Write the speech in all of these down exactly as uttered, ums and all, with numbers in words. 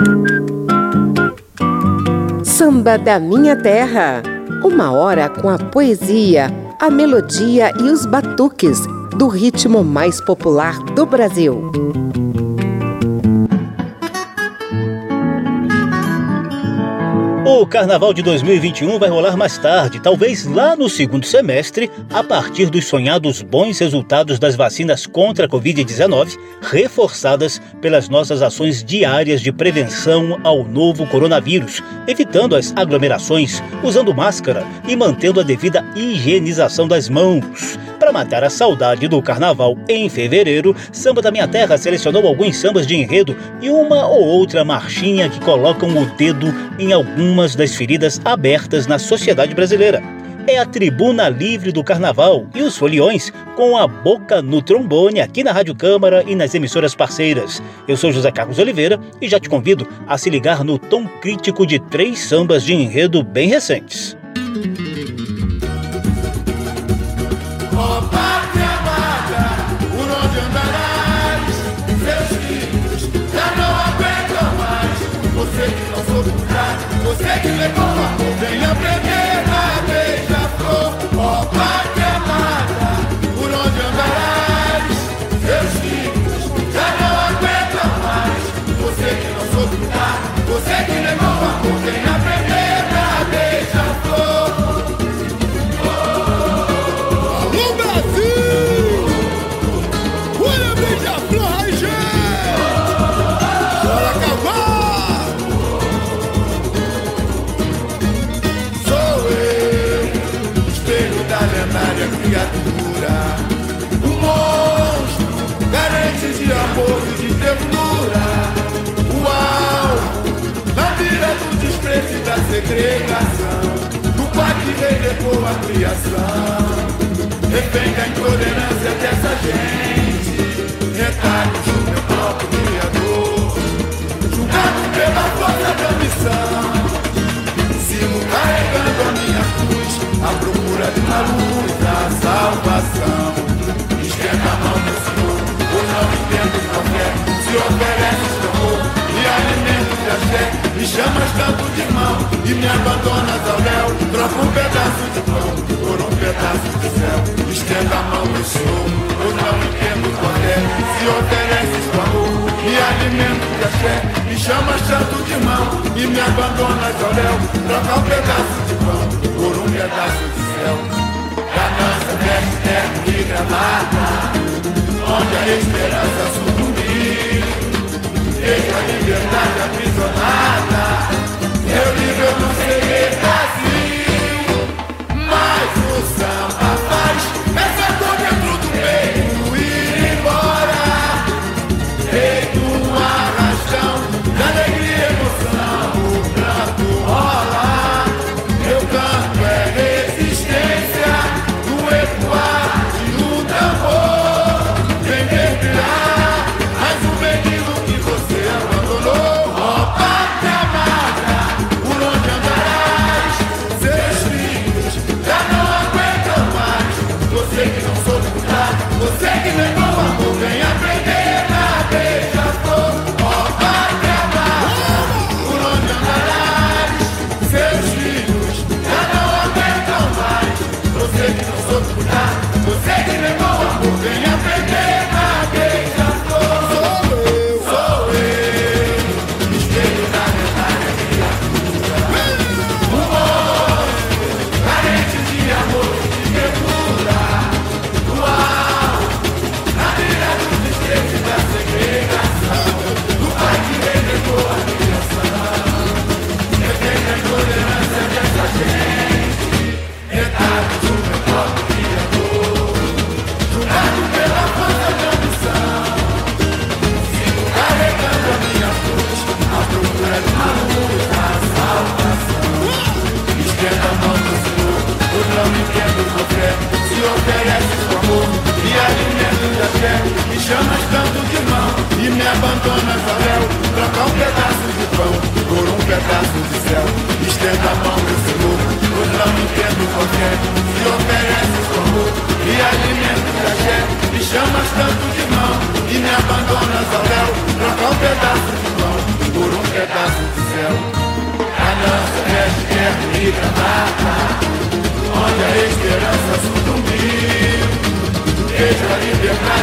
Samba da Minha Terra. Uma hora com a poesia, a melodia e os batuques do ritmo mais popular do Brasil. O Carnaval de dois mil e vinte e um vai rolar mais tarde, talvez lá no segundo semestre, a partir dos sonhados bons resultados das vacinas contra a covid dezenove, reforçadas pelas nossas ações diárias de prevenção ao novo coronavírus, evitando as aglomerações, usando máscara e mantendo a devida higienização das mãos. Para matar a saudade do Carnaval em fevereiro, Samba da Minha Terra selecionou alguns sambas de enredo e uma ou outra marchinha que colocam o dedo em algumas das feridas abertas na sociedade brasileira. É a Tribuna Livre do Carnaval e os foliões com a boca no trombone aqui na Rádio Câmara e nas emissoras parceiras. Eu sou José Carlos Oliveira e já te convido a se ligar no tom crítico de três sambas de enredo bem recentes. Ó pátria amada, por onde andarás? Seus filhos já não aguentam mais. Você que não soube lutar, você que levou amor, vem aprender na beija-flor. Ó pátria amada, por onde andarás? Seus filhos já não aguentam mais. Você que não soube lutar, você que levou amor, vem aprender na beija-flor. Criatura, um monstro, carente de amor e de ternura. O alvo, na mira do desprezo e da segregação, do pai que relegou a criação. Refém da intolerância dessa gente, retalhos do meu próprio criador, julgado pela força da missão. Sigo carregando a minha cruz, à procura de uma luz da salvação. Esquenta a mão, meu Senhor, eu não entendo qualquer. Se oferece o amor e alimento de axé, me chamas tanto de irmão e me abandonas ao léu. Troca um pedaço de pão por um pedaço de céu. Estenda a mão, meu Senhor, eu não entendo qualquer. Se ofereces o amor e alimento de axé, me chamas tanto de irmão e me abandonas ao léu. Troca um pedaço de pão por um pedaço de céu. Ganância, veste, terra e gramada, onde a esperança sucumbir. Deixa a liberdade aprisionada, eu livre eu não serei Brasil. Mas o samba faz essa dor dentro do peito ir embora, feito um arrastão de alegria e emoção. O pranto rola, meu canto é resistência, no ecoar de um tambor. Vem mergulhar mais um menino que você abandonou. Ó pátria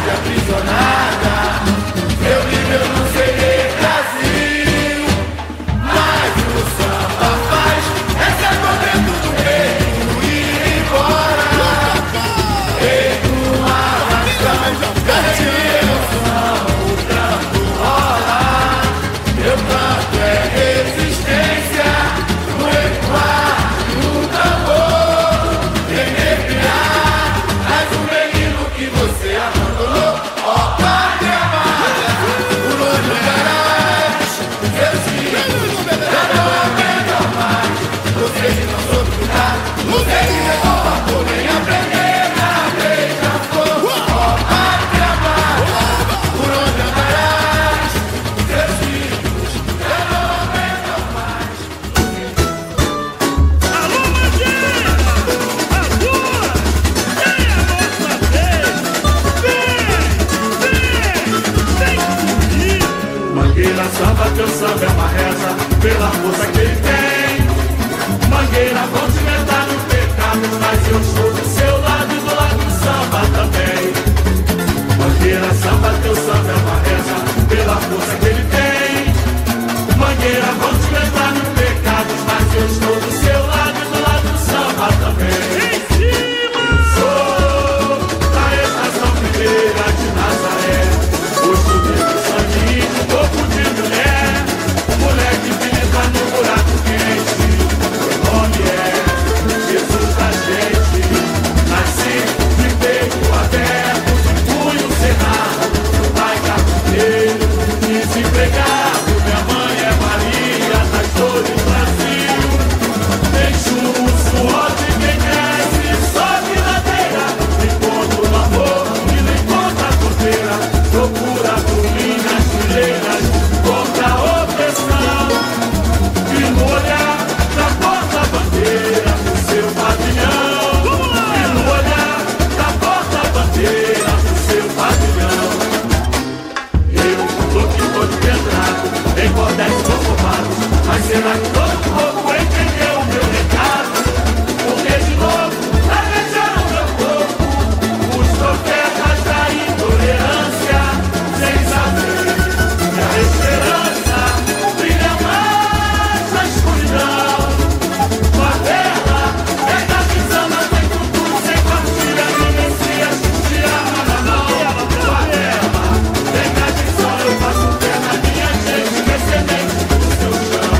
aprisionada. Meu nível não seria Brasil, mas o samba faz esse momento do peito ir embora. Feito uma razão, garantia o som, o canto rola. Meu canto é resistência, no ecoar e no tambor. Vem recriar, mais um menino que você abandonou. Ó pátria amada, por onde andarás? Seus filhos já não aguentam mais. Vocês não soube cuidar, você que levou vapor, nem aprender na beija-flor. Ó pátria amada, por onde andarás? Seus filhos já não aguentam mais. Alô, Mangueira! A rua! É a nossa vez! Vem! Vem! Vem comigo! Mangueira samba, teu samba é uma reza pela força que ele tem. Mangueira, vão te meter no pecado, mas eu estou do seu lado e do lado do samba também. Mangueira samba, teu samba é uma reza pela força que ele tem. Mangueira, vão te meter no pecado, mas eu estou do seu lado e do lado do samba também. Em cima! Sou da estação primeira de Nazaré, gosto de sangue, corpo de mulher, moleque que entra no buraco quente. Meu nome é Jesus da gente, nasci de peito aberto, de punho cerrado, pai carpinteiro, desempregado, minha mãe é Maria, das dores do Brasil. Deixo o suor de quem cresce, sobe ladeira, encontro o amor e não encontra a fronteira, procura por linhas fileiras contra a opressão. E no olhar da porta-bandeira do seu pavilhão, e no olhar da porta-bandeira do seu pavilhão. Eu tô que tô despedrado, em cordéis conformados, mas será que todo povo entendeu o meu recado? Porque de novo planejaram meu corpo os profetas da intolerância, sem saber que a esperança brilha mais na escuridão. Uma terra é da pisana, tem cultura, sem partilha, de Messias, de arma na mão. Uma terra tem tradição, eu faço pé na minha gente, descendente do seu chão.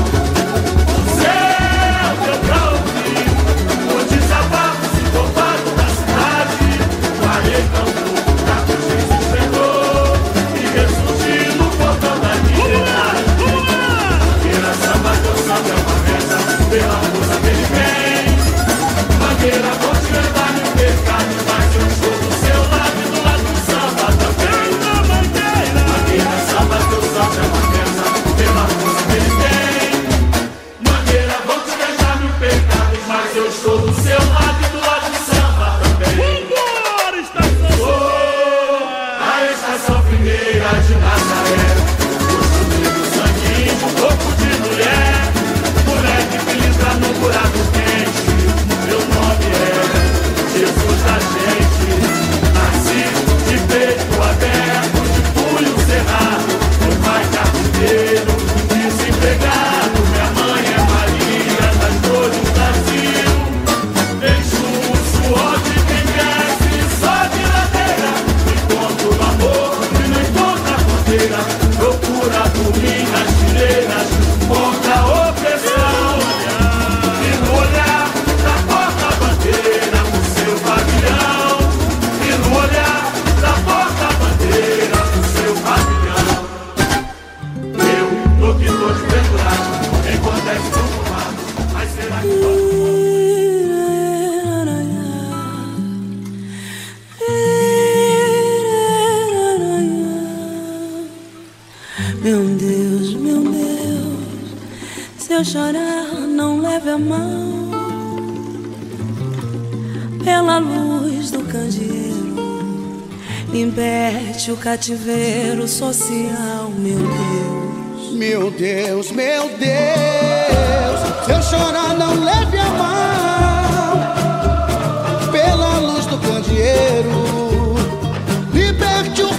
O céu deu pra ouvir o desabafo sincopado da cidade. Parei tão pouco, da cruz esfregou e ressurgiu no portão da liberdade. Mangueira samba, teu samba é uma reza pela força que ele tem. Mangueira, vou te levar no pecado, mas eu estou do seu lado e do lado do samba também. Mangueira samba, teu samba é uma reza pela força que ele tem. Mangueira, vou te levar no pecado, mas eu estou do seu lado e do lado do samba também. Vambora, estação! Sou a estação primeira de Nazaré, gosto do sanguinho, corpo de mulher, moleque que entra no buraco quente. Meu nome é Jesus da gente, nasci de peito aberto, de punho cerrado, meu pai carpinteiro, desempregado, minha mãe é Maria, das dores do Brasil. Deixo o suor de quem cresce, sobe ladeira, encontro o amor e não encontra a fronteira, procura por linhas fileiras contra a opressão. E no olhar da porta-bandeira do seu pavilhão, e no olhar da porta-bandeira do seu pavilhão. Eu tô que tô desventurado, em cordéis conformados, mas será que todo Meu Deus, meu Deus, se eu chorar, não leve a mão. Pela luz do candeeiro, liberte o cativeiro social, meu Deus. Meu Deus, meu Deus, se eu chorar, não leve a mão. Pela luz do candeeiro, liberte o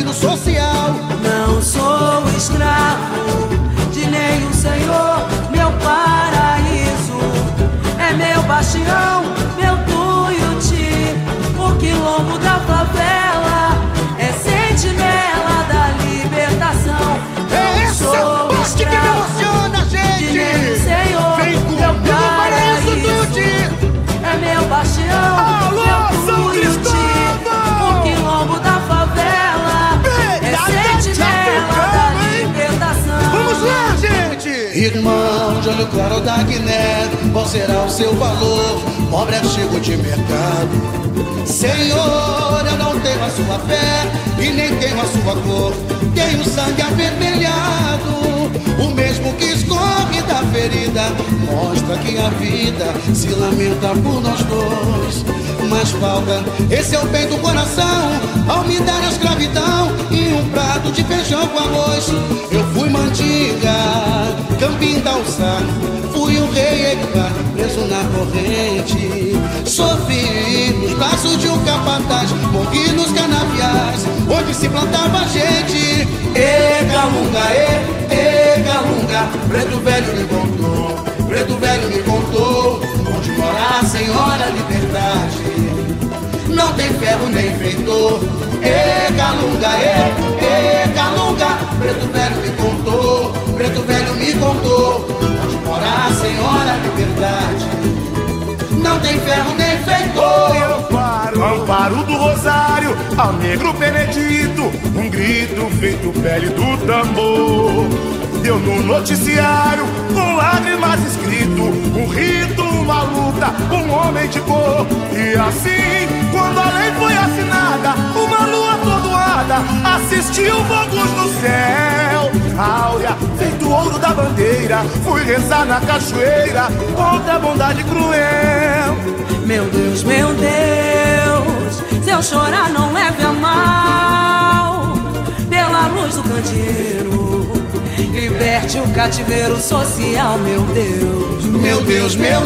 plano social. Não sou escravo de nenhum senhor, meu paraíso é meu bastião, meu tuiuti. O quilombo da favela é sentinela da libertação. É essa parte que me emociona, gente. De nenhum senhor, vem comigo, meu paraíso Dude. é meu bastião, Alô, meu São tuiuti. Cristóvão. O quilombo da favela Vem, é tá sentinela da libertação. Vamos lá, gente! Irmão de olho claro da Guiné, qual será o seu valor? Pobre artigo de mercado. Senhor, eu não tenho a sua fé e nem tenho a sua cor. Tenho sangue avermelhado, o mesmo que escorre da ferida. Mostra que a vida se lamenta por nós dois. Mas falta, esse é o bem do coração, ao me dar a escravidão e um prato de feijão com arroz. Eu fui mandiga, campim da alçada, fui um rei Edgar, preso na corrente. Sofri nos braços de um capataz, morri nos canaviais, onde se plantava gente. E Calunga, e, e Calunga, preto velho me contou, preto velho me contou, onde mora a senhora liberdade. Não tem ferro nem feitor. E Calunga, e, e Calunga, preto velho me contou, preto velho me contou, onde mora a senhora liberdade. Não tem ferro nem feitor. Eu paro, amparo do rosário, ao negro Benedito, um grito feito pele do tambor. Deu no noticiário, com lágrimas escrito, um rito, uma luta, um homem de cor. E assim, quando a lei foi assinada, uma lua atordoada assistiu fogos no céu. Áurea, feito ouro da bandeira, fui rezar na cachoeira contra a bondade cruel. Meu Deus, meu Deus, se eu chorar não leve a mal. Pela luz do candeeiro, liberte o cativeiro social, meu Deus. Meu Deus, meu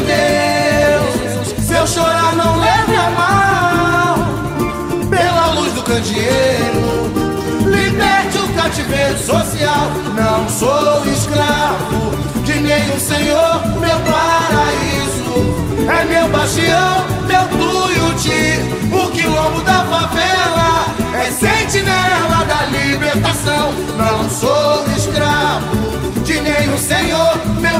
Deus, se eu chorar não leve a mal. Pela luz do candeeiro, liberte o cativeiro social. Não sou escravo de nenhum senhor, meu paraíso é meu bastião, meu tuiuti. O quilombo da favela é sentinela da libertação. Não sou escravo de nenhum senhor, meu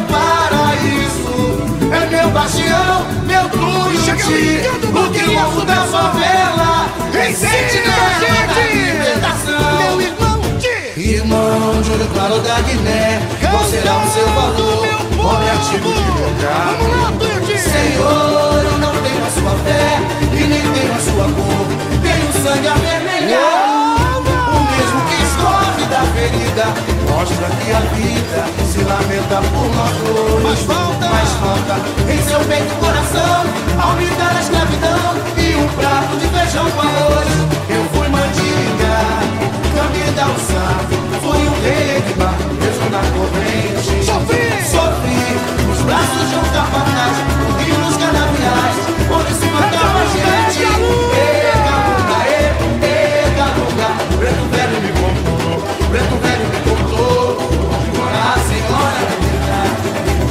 paraíso é meu bastião, meu tuiuti. O quilombo da favela é sentinela da libertação. Meu irmão de irmão de olho claro da Guiné, qual será o seu valor? Pobre artigo de mercado. Senhor, eu não tenho a sua fé e nem tenho a sua cor. Tenho sangue avermelhado, o mesmo que escorre da ferida. Mostra que a vida se lamenta por nós dois. Mas falta, mas falta em seu peito coração, ao me dar a escravidão e um prato de feijão com arroz. Eu fui mandiga, caminho da alçada, fui um rei de bar, preso na corrente. Sofri, sofri nos braços de um capataz, morri nos canaviais, onde se matava a gente. E Calunga, e, e Calunga, preto velho me contou, preto velho me contou, onde mora a senhora da liberdade.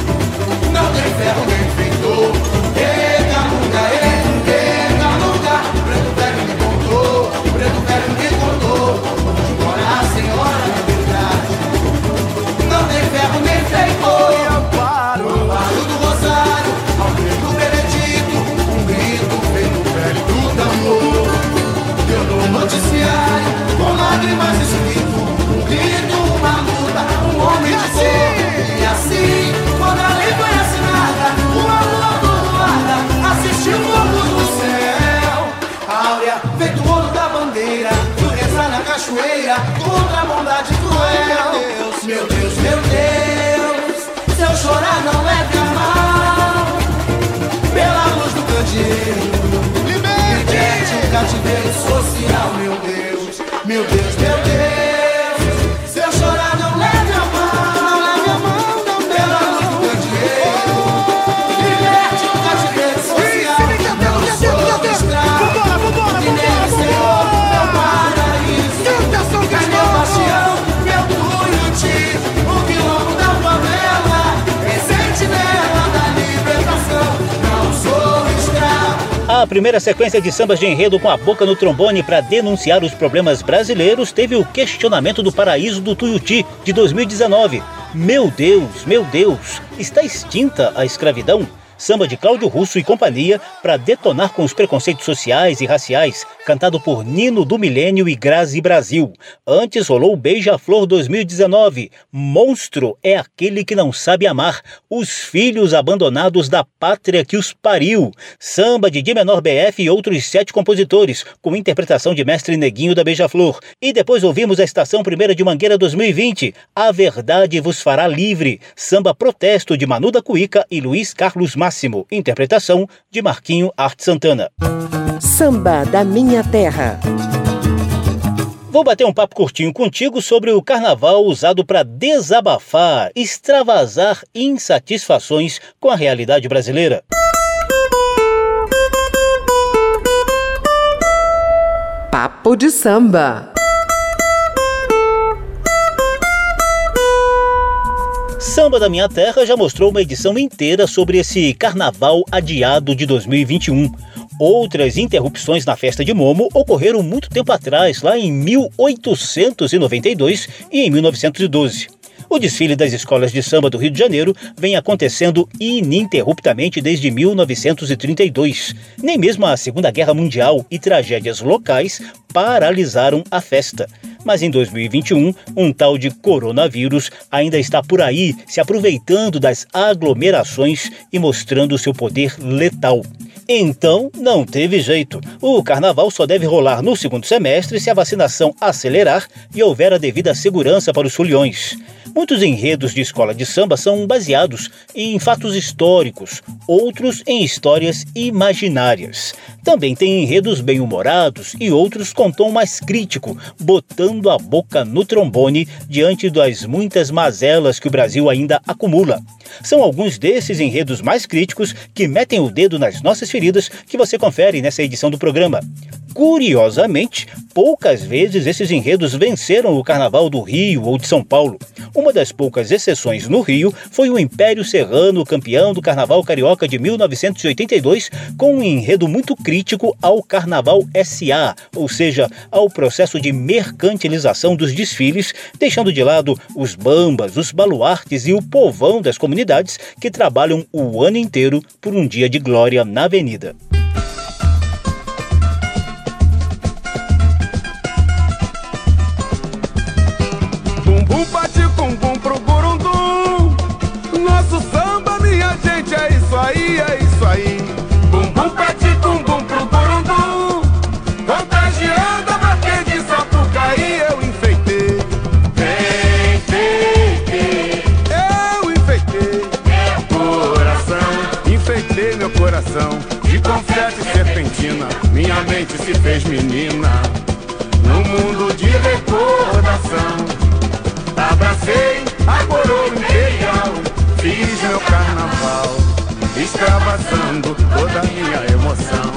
Não tem ferro nem feitor. E Calunga, e, e Calunga, preto velho me contou, preto velho me contou, onde mora a senhora da liberdade. Não tem ferro nem feitor. Amparo, amparo do rosário, ao negro Benedito, um grito feito velho do tambor. Deu no noticiário, com lágrimas escrito, um grito, uma luta, um homem de cor. E assim, quando a lei foi assinada, uma lua atordoada assistiu fogos no céu. Áurea, feito ouro da bandeira, fui rezar na cachoeira contra a bondade cruel. Meu Deus, meu Deus, se eu chorar não leve a mal. Pela luz do candeeiro, liberte o cativeiro social. Meu Deus, meu Deus, meu Deus, se eu chorar não leve a mal. Não leve a mão, não. Pela luz do candeeiro, liberte o cativeiro social. Não sou escravo de nenhum senhor, meu paraíso A primeira sequência de sambas de enredo com a boca no trombone para denunciar os problemas brasileiros teve o Questionamento do Paraíso do Tuiuti, de dois mil e dezenove. Meu Deus, meu Deus, está extinta a escravidão? Samba de Cláudio Russo e companhia para detonar com os preconceitos sociais e raciais, cantado por Nino do Milênio e Grazi Brasil. Antes rolou Beija-Flor dois mil e dezenove. Monstro é aquele que não sabe amar, os filhos abandonados da pátria que os pariu. Samba de Dí menor B F e outros sete compositores, com interpretação de Mestre Neguinho da Beija-Flor. E depois ouvimos a Estação Primeira de Mangueira dois mil e vinte, A Verdade Vos Fará Livre. Samba Protesto de Manu da Cuíca e Luiz Carlos Máximo, interpretação de Marquinho Arte Santana. Samba da Minha Terra. Vou bater um papo curtinho contigo sobre o carnaval usado para desabafar, extravasar insatisfações com a realidade brasileira. Papo de samba. Samba da Minha Terra já mostrou uma edição inteira sobre esse carnaval adiado de dois mil e vinte e um. Outras interrupções na festa de Momo ocorreram muito tempo atrás, lá em mil oitocentos e noventa e dois e em mil novecentos e doze. O desfile das escolas de samba do Rio de Janeiro vem acontecendo ininterruptamente desde mil novecentos e trinta e dois. Nem mesmo a Segunda Guerra Mundial e tragédias locais paralisaram a festa. Mas em dois mil e vinte e um, um tal de coronavírus ainda está por aí, se aproveitando das aglomerações e mostrando seu poder letal. Então, não teve jeito. O carnaval só deve rolar no segundo semestre se a vacinação acelerar e houver a devida segurança para os foliões. Muitos enredos de escola de samba são baseados em fatos históricos, outros em histórias imaginárias. Também tem enredos bem-humorados e outros com tom mais crítico, botando a boca no trombone diante das muitas mazelas que o Brasil ainda acumula. São alguns desses enredos mais críticos que metem o dedo nas nossas feridas que você confere nessa edição do programa. Curiosamente, poucas vezes esses enredos venceram o Carnaval do Rio ou de São Paulo. Uma das poucas exceções no Rio foi o Império Serrano, campeão do Carnaval Carioca de mil novecentos e oitenta e dois, com um enredo muito crítico ao Carnaval S A, ou seja, ao processo de mercantilização dos desfiles, deixando de lado os bambas, os baluartes e o povão das comunidades que trabalham o ano inteiro por um dia de glória na avenida. Bum bate com bum pro burundum. Nosso samba, minha gente, é isso aí, é isso aí. Bum bum bate com bum pro burundum. Contagiando a Marquês de Sapucaí, eu enfeitei. Enfeitei, eu enfeitei meu coração. Enfeitei meu coração de confete e serpentina. Minha mente se fez menina no mundo de recordação. Abracei a coroa imperial, fiz meu carnaval, extravasando toda a minha emoção.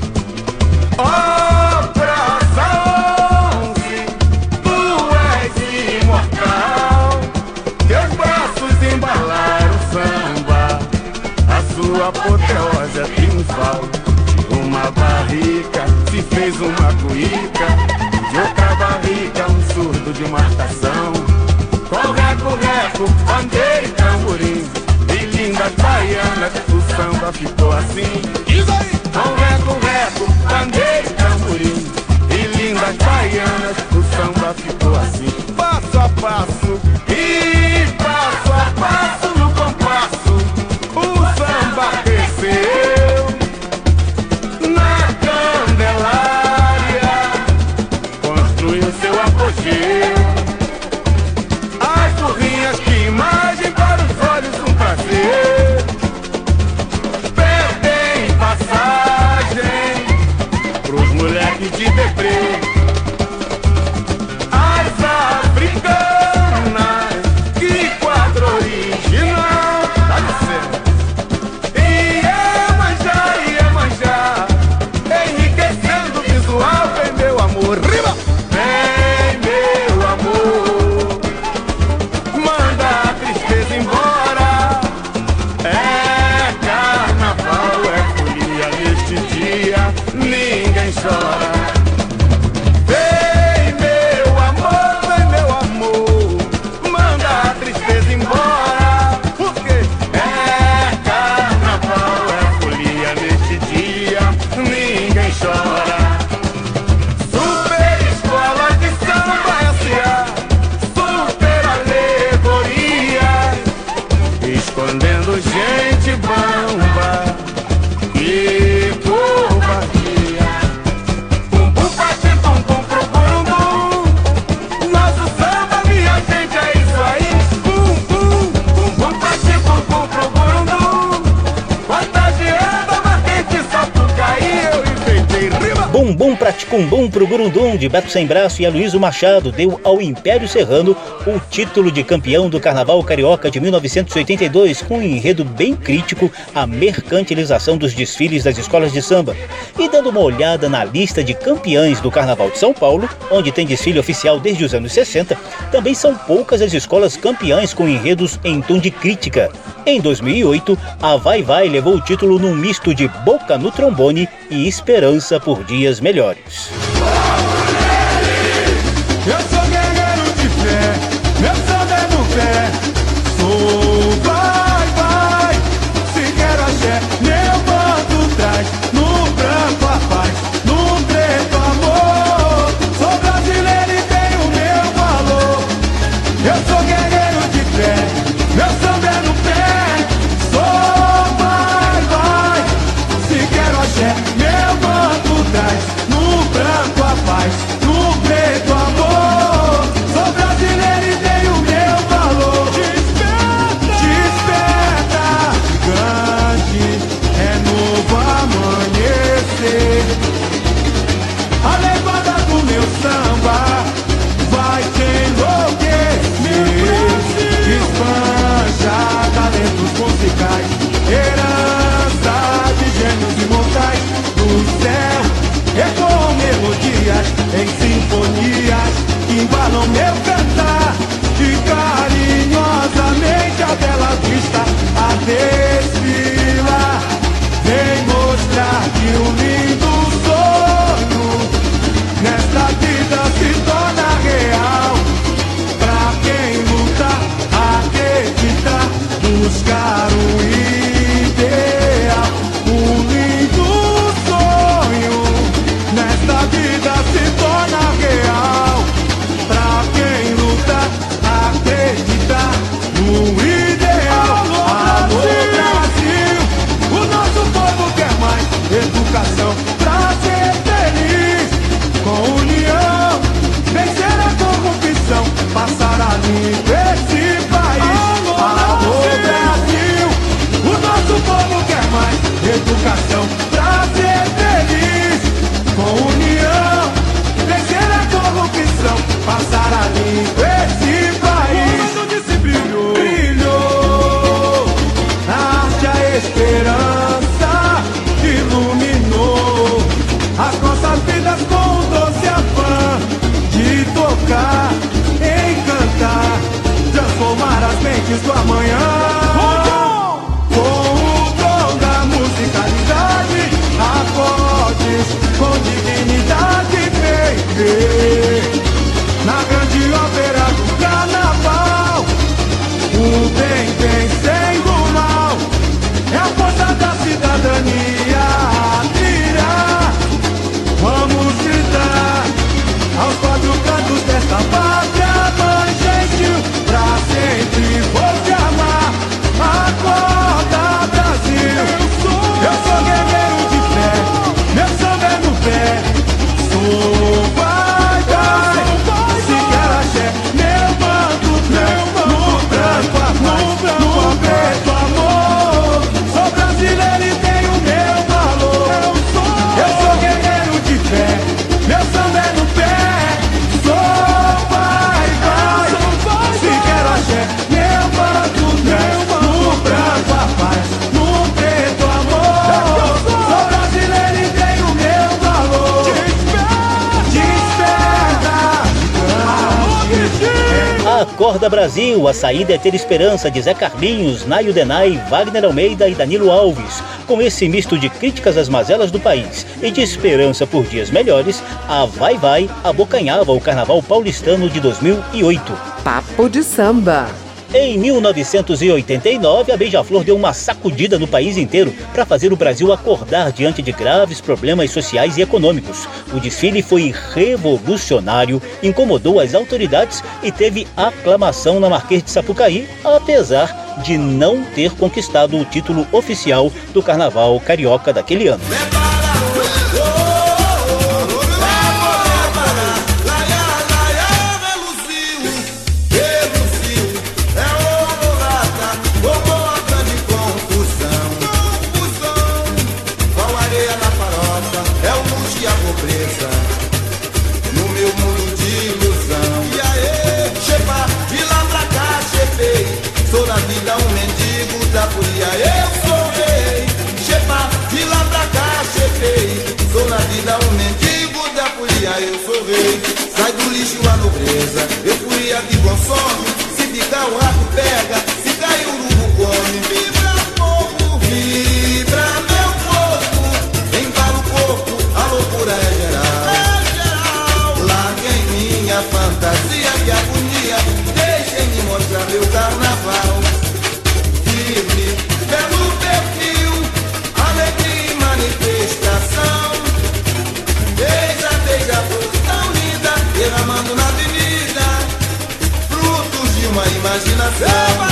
Oh, Praça onze, tu és imortal, teus braços embalaram o samba, a sua apoteose é triunfal. De uma barrica se fez uma cuíca, de outra barrica um surdo de marcação. Com reco, reco, bandeira e tamborim, e lindas baianas, o samba ficou assim. Diz aí! Com reco, reco, bandeira e tamborim, e lindas baianas, o samba ficou assim. Passo a passo, e passo a passo no compasso, o samba cresceu na Candelária, construiu seu apogeu. Que imagem para os olhos, um prazer. Perdem passagem pros moleques de deprê. As africanas Bumbum Praticumbum pro Gurundum, de Beto Sem Braço e Aloysio Machado, deu ao Império Serrano o título de campeão do Carnaval Carioca de mil novecentos e oitenta e dois, com um enredo bem crítico à mercantilização dos desfiles das escolas de samba. E dando uma olhada na lista de campeãs do Carnaval de São Paulo, onde tem desfile oficial desde os anos sessenta, também são poucas as escolas campeãs com enredos em tom de crítica. Em dois mil e oito, a Vai Vai levou o título num misto de Boca no Trombone e Esperança por Dias Melhores. Eu sou guerreiro de fé, meu sangue é no pé. Sou vai, vai, se quero axé, meu manto traz. No branco a paz, no preto amor. Sou brasileiro e tenho meu valor. Eu sou guerreiro de fé, meu sangue é no pé. Sou vai, vai, se quero axé, meu manto traz. No branco a paz, no preto amor. Sou brasileiro e tenho meu valor. Desperta, desperta, gigante, é novo amanhecer. A levada do meu samba vai te enlouquecer. Espanja talentos musicais, herança de gênios imortais do céu. Ecoam melodias em sinfonias que embalam meu cantar. E carinhosamente a bela vista a desfilar. Vem mostrar que um lindo sonho nesta vida se torna real. Pra quem luta, acreditar, buscar o ideal. Um lindo sonho nesta vida se torna real. Pra quem luta, acreditar no ideal. Alô, Brasil, o nosso povo quer mais educação pra ser feliz. Com união, vencer a corrupção, passar a limpo esse país. Alô, Brasil, o nosso povo quer mais educação pra ser feliz. Com união, vencer a corrupção, passar a limpo esse país. O mundo disse brilhou, brilhou, a arte, a esperança iluminou as nossas vidas com o doce afã de tocar, encantar, transformar as mentes do amanhã. Com o dom da musicalidade, acordes com dignidade, vem ver na grande ópera do carnaval. O bem vencendo o mal, é a força da cidadania a tirar. Vamos gritar aos quatro cantos desta pátria mãe gentil. Pra sempre vou te amar, acorda Brasil. Eu sou guerreiro de fé, meu sangue é no pé. Sou vai, vai, se quer axé, meu manto traz. No branco a paz, no preto amor. Sou brasileiro e tenho meu valor. Eu sou guerreiro de fé, meu sangue é no pé. Sou vai, vai, se quer axé, meu manto traz. No branco a paz, no preto amor. Sou brasileiro e tenho meu valor. Acorda Brasil, a saída é ter esperança, de Zé Carlinhos, Nayo Denay, Wagner Almeida e Danilo Alves. Com esse misto de críticas às mazelas do país e de esperança por dias melhores, a Vai Vai abocanhava o Carnaval paulistano de dois mil e oito. Papo de samba. Em mil novecentos e oitenta e nove, a Beija-Flor deu uma sacudida no país inteiro para fazer o Brasil acordar diante de graves problemas sociais e econômicos. O desfile foi revolucionário, incomodou as autoridades e teve aclamação na Marquês de Sapucaí, apesar de não ter conquistado o título oficial do Carnaval Carioca daquele ano. É o luxo e a pobreza. mendigo da folia, eu sou rei. Chepa, de lá pra cá, chepei. Sou na vida um mendigo da folia, eu sou rei. Sai do lixo a nobreza, eu folia que consome. Se ficar o rato pega, se cair o urubu come. Vibra povo, vibra meu corpo, embala o corpo, a loucura é geral. Larguem minha fantasia que agonia, deixem-me mostrar meu carnaval. Firme, pelo perfil, alegria e manifestação. Beija, beija, flor tão linda, derramando na avenida, frutos de uma imaginação.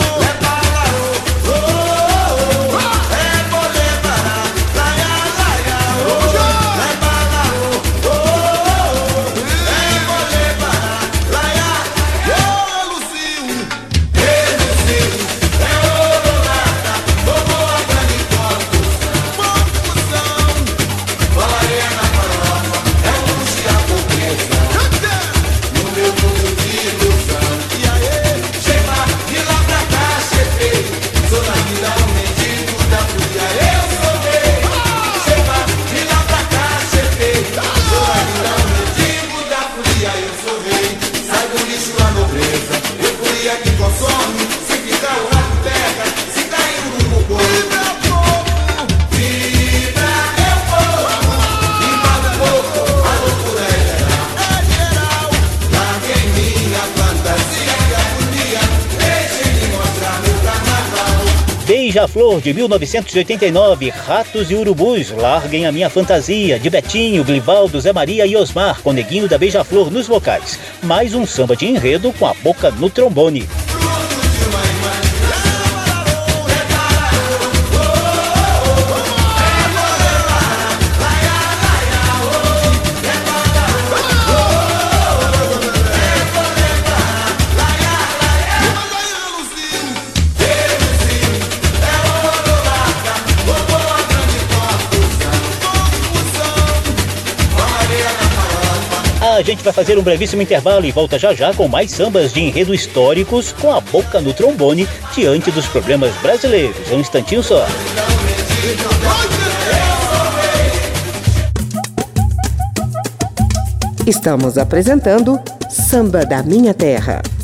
Beija-Flor, de mil novecentos e oitenta e nove, Ratos e Urubus, Larguem a Minha Fantasia, de Betinho, Glivaldo, Zé Maria e Osmar, com Neguinho da Beija-Flor nos vocais. Mais um samba de enredo com a boca no trombone. A gente vai fazer um brevíssimo intervalo e volta já já com mais sambas de enredo históricos com a boca no trombone diante dos problemas brasileiros. Um instantinho só. Estamos apresentando Samba da Minha Terra.